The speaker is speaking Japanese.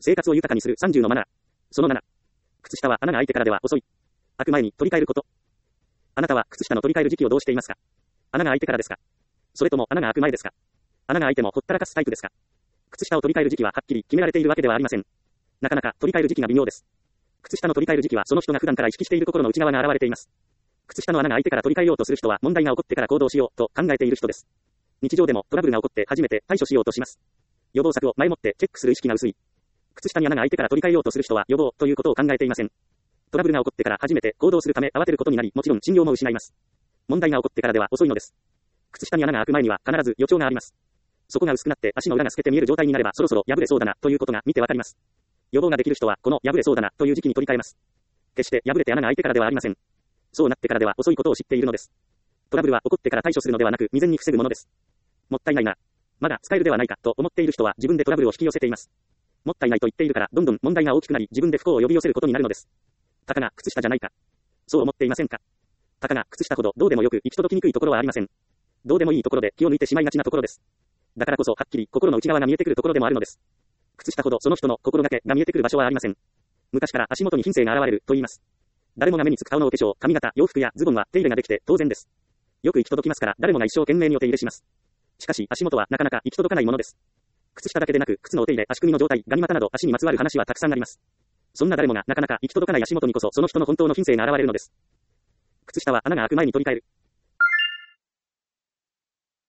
生活を豊かにする30のマナー。その7。靴下は穴が開いてからでは遅い。開く前に取り替えること。あなたは靴下の取り替える時期をどうしていますか？穴が開いてからですか？それとも穴が開く前ですか？穴が開いてもほったらかすタイプですか？靴下を取り替える時期ははっきり決められているわけではありません。なかなか取り替える時期が微妙です。靴下の取り替える時期はその人が普段から意識している心の内側が現れています。靴下の穴が開いてから取り替えようとする人は問題が起こってから行動しようと考えている人です。日常でもトラブルが起こって初めて対処しようとします。予防策を前もってチェックする意識が薄い。靴下に穴が開いてから取り替えようとする人は予防ということを考えていません。トラブルが起こってから初めて行動するため慌てることになり、もちろん信用も失います。問題が起こってからでは遅いのです。靴下に穴が開く前には必ず予兆があります。底が薄くなって足の裏が透けて見える状態になればそろそろ破れそうだなということが見てわかります。予防ができる人はこの破れそうだなという時期に取り替えます。決して破れて穴が開いてからではありません。そうなってからでは遅いことを知っているのです。トラブルは起こってから対処するのではなく未然に防ぐものです。もったいないな。まだ使えるではないかと思っている人は自分でトラブルを引き寄せています。もったいないと言っているからどんどん問題が大きくなり自分で不幸を呼び寄せることになるのです。たかが靴下じゃないか。そう思っていませんか？たかが靴下ほどどうでもよく行き届きにくいところはありません。どうでもいいところで気を抜いてしまいがちなところです。だからこそはっきり心の内側が見えてくるところでもあるのです。靴下ほどその人の心がけが見えてくる場所はありません。昔から足元に品性が現れると言います。誰もが目につく顔のお化粧、髪型、洋服やズボンは手入れができて当然です。よく行き届きますから誰もが一生懸命にお手入れします。しかし足元はなかなか行き届かないものです。靴下だけでなく靴のお手入れ、足首の状態、ガニ股など足にまつわる話はたくさんあります。そんな誰もがなかなか行き届かない足元にこそその人の本当の品性が現れるのです。靴下は穴が開く前に取り替える。